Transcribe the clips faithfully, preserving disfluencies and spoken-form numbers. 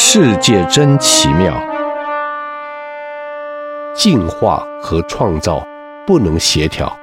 世界真奇妙，进化和创造不能协调。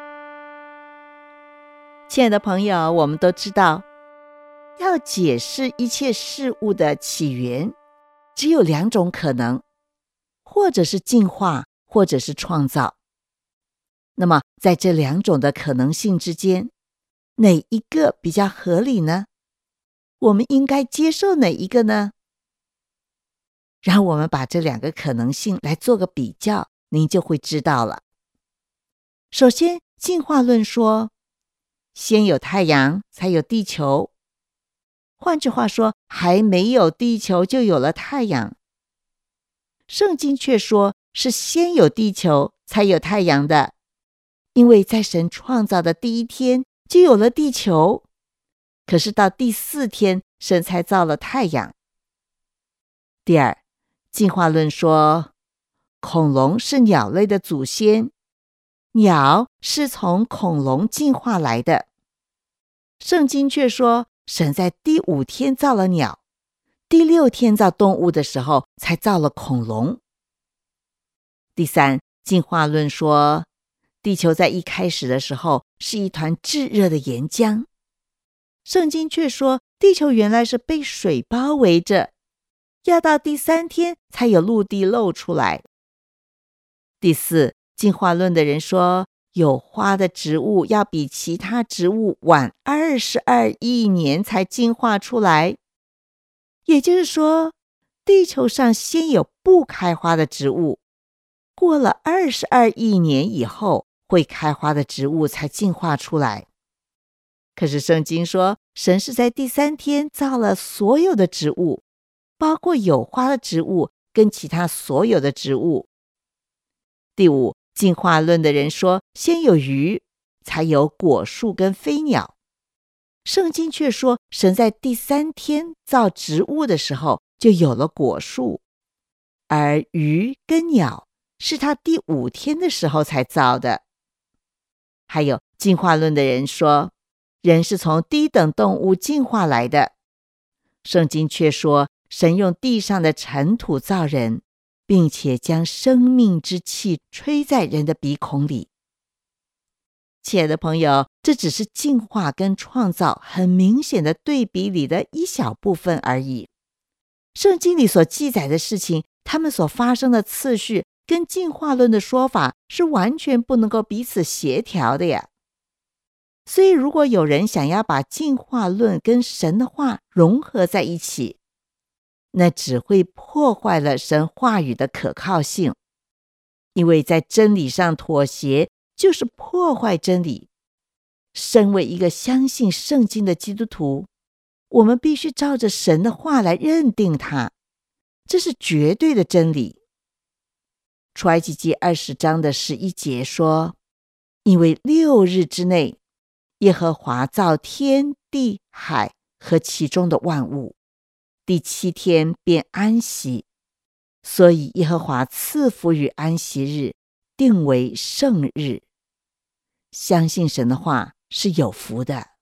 亲爱的朋友，我们都知道，要解释一切事物的起源，只有两种可能，或者是进化，或者是创造。那么，在这两种的可能性之间，哪一个比较合理呢？我们应该接受哪一个呢？让我们把这两个可能性来做个比较，您就会知道了。首先，进化论说，先有太阳，才有地球。换句话说，还没有地球就有了太阳。圣经却说是先有地球，才有太阳的，因为在神创造的第一天就有了地球，可是到第四天，神才造了太阳。第二，进化论说，恐龙是鸟类的祖先，鸟是从恐龙进化来的。圣经却说，神在第五天造了鸟，第六天造动物的时候，才造了恐龙。第三，进化论说，地球在一开始的时候是一团炙热的岩浆。圣经却说，地球原来是被水包围着，要到第三天才有陆地露出来。第四，进化论的人说，有花的植物要比其他植物晚二十二亿年才进化出来，也就是说，地球上先有不开花的植物，过了二十二亿年以后，会开花的植物才进化出来。可是圣经说，神是在第三天造了所有的植物，包括有花的植物跟其他所有的植物。第五，进化论的人说，先有鱼，才有果树跟飞鸟。圣经却说，神在第三天造植物的时候，就有了果树，而鱼跟鸟是他第五天的时候才造的。还有进化论的人说，人是从低等动物进化来的。圣经却说，神用地上的尘土造人，并且将生命之气吹在人的鼻孔里。亲爱的朋友，这只是进化跟创造很明显的对比里的一小部分而已。圣经里所记载的事情，他们所发生的次序跟进化论的说法是完全不能够彼此协调的呀。所以如果有人想要把进化论跟神的话融合在一起，那只会破坏了神话语的可靠性，因为在真理上妥协就是破坏真理。身为一个相信圣经的基督徒，我们必须照着神的话来认定它，这是绝对的真理。出埃及记二十章的十一节说，因为六日之内，耶和华造天地海和其中的万物，第七天便安息，所以耶和华赐福于安息日，定为圣日。相信神的话是有福的。